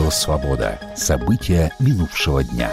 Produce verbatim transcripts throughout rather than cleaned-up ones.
Радио «Свобода». События минувшего дня.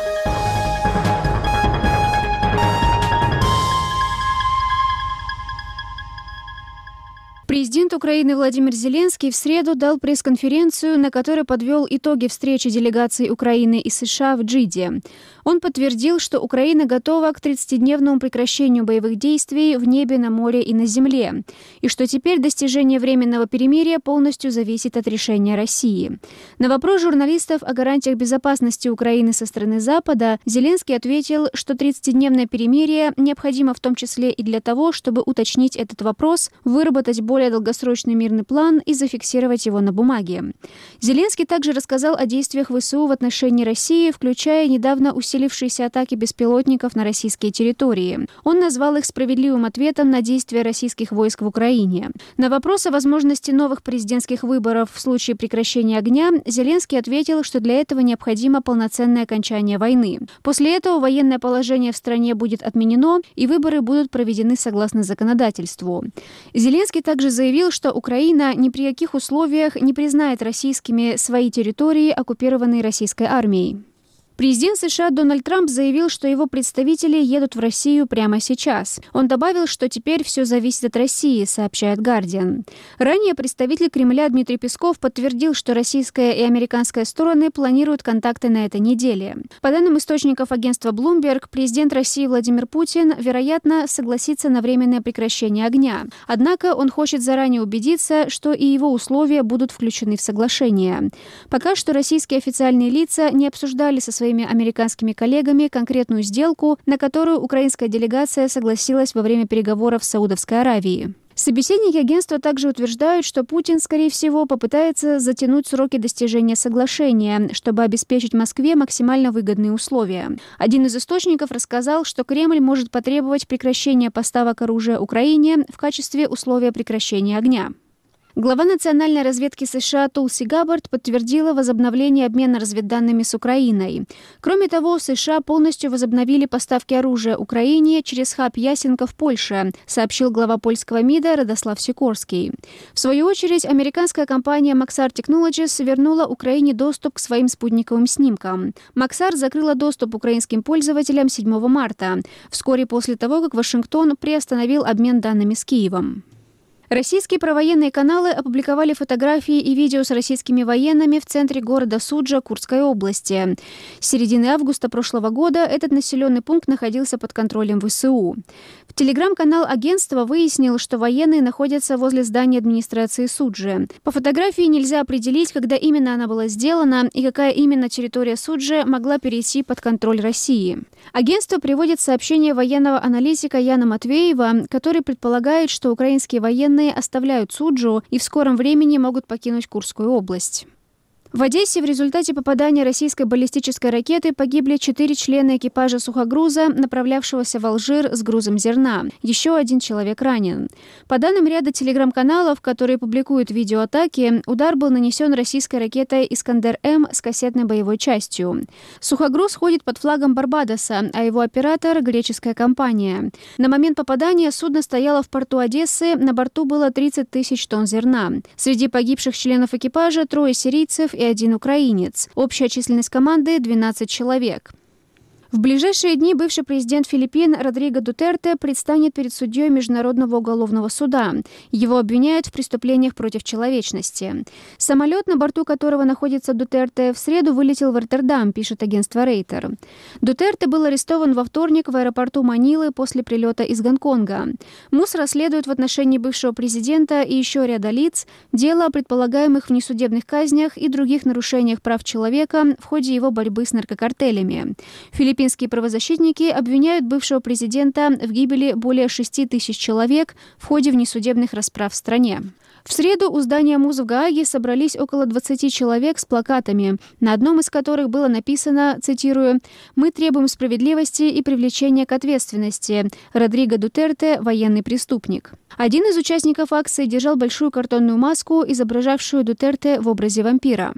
Президент Украины Владимир Зеленский в среду дал пресс-конференцию, на которой подвел итоги встречи делегаций Украины и США в Джиде. Он подтвердил, что Украина готова к тридцатидневному прекращению боевых действий в небе, на море и на земле, и что теперь достижение временного перемирия полностью зависит от решения России. На вопрос журналистов о гарантиях безопасности Украины со стороны Запада Зеленский ответил, что тридцатидневное перемирие необходимо в том числе и для того, чтобы уточнить этот вопрос, выработать более долгосрочный мирный план и зафиксировать его на бумаге. Зеленский также рассказал о действиях ВСУ в отношении России, включая недавно усилившиеся атаки беспилотников на российские территории. Он назвал их справедливым ответом на действия российских войск в Украине. На вопрос о возможности новых президентских выборов в случае прекращения огня Зеленский ответил, что для этого необходимо полноценное окончание войны. После этого военное положение в стране будет отменено, и выборы будут проведены согласно законодательству. Зеленский также заявил, что Украина ни при каких условиях не признает российскими свои территории, оккупированные российской армией. Президент США Дональд Трамп заявил, что его представители едут в Россию прямо сейчас. Он добавил, что теперь все зависит от России, сообщает Guardian. Ранее представитель Кремля Дмитрий Песков подтвердил, что российская и американская стороны планируют контакты на этой неделе. По данным источников агентства Bloomberg, президент России Владимир Путин, вероятно, согласится на временное прекращение огня. Однако он хочет заранее убедиться, что и его условия будут включены в соглашение. Пока что российские официальные лица не обсуждали со своими американскими коллегами конкретную сделку, на которую украинская делегация согласилась во время переговоров с Саудовской Аравией. Собеседники агентства также утверждают, что Путин, скорее всего, попытается затянуть сроки достижения соглашения, чтобы обеспечить Москве максимально выгодные условия. Один из источников рассказал, что Кремль может потребовать прекращения поставок оружия Украине в качестве условия прекращения огня. Глава национальной разведки США Тулси Габбард подтвердила возобновление обмена разведданными с Украиной. Кроме того, США полностью возобновили поставки оружия Украине через хаб Ясенко в Польше, сообщил глава польского МИДа Радослав Сикорский. В свою очередь, американская компания Maxar Technologies вернула Украине доступ к своим спутниковым снимкам. Maxar закрыла доступ украинским пользователям седьмого марта, вскоре после того, как Вашингтон приостановил обмен данными с Киевом. Российские провоенные каналы опубликовали фотографии и видео с российскими военными в центре города Суджа Курской области. С середины августа прошлого года этот населенный пункт находился под контролем ВСУ. В телеграм-канал агентства выяснил, что военные находятся возле здания администрации Суджи. По фотографии нельзя определить, когда именно она была сделана и какая именно территория Суджи могла перейти под контроль России. Агентство приводит сообщение военного аналитика Яна Матвеева, который предполагает, что украинские военные оставляют Суджу и в скором времени могут покинуть Курскую область. В Одессе в результате попадания российской баллистической ракеты погибли четыре члена экипажа сухогруза, направлявшегося в Алжир с грузом зерна. Еще один человек ранен. По данным ряда телеграм-каналов, которые публикуют видео атаки, удар был нанесен российской ракетой «Искандер-М» с кассетной боевой частью. Сухогруз ходит под флагом Барбадоса, а его оператор – греческая компания. На момент попадания судно стояло в порту Одессы, на борту было тридцать тысяч тонн зерна. Среди погибших членов экипажа трое сирийцев и и один украинец. Общая численность команды – двенадцать человек. В ближайшие дни бывший президент Филиппин Родриго Дутерте предстанет перед судьей Международного уголовного суда. Его обвиняют в преступлениях против человечности. Самолет, на борту которого находится Дутерте, в среду вылетел в Роттердам, пишет агентство Рейтер. Дутерте был арестован во вторник в аэропорту Манилы после прилета из Гонконга. МУС расследует в отношении бывшего президента и еще ряда лиц дело о предполагаемых внесудебных казнях и других нарушениях прав человека в ходе его борьбы с наркокартелями. Филиппин Филиппинские правозащитники обвиняют бывшего президента в гибели более шести тысяч человек в ходе внесудебных расправ в стране. В среду у здания МУЗ в Гааге собрались около двадцати человек с плакатами, на одном из которых было написано, цитирую, «Мы требуем справедливости и привлечения к ответственности. Родриго Дутерте – военный преступник». Один из участников акции держал большую картонную маску, изображавшую Дутерте в образе вампира.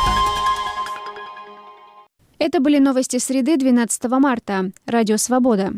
Это были новости среды двенадцатого марта. Радио «Свобода».